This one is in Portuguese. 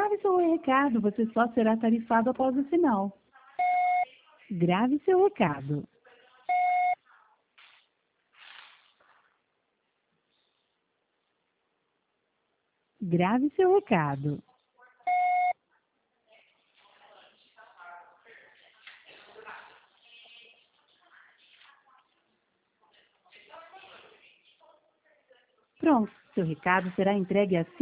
Grave seu recado, você só será tarifado após o sinal. Grave seu recado. Grave seu recado. Pronto, seu recado será entregue assim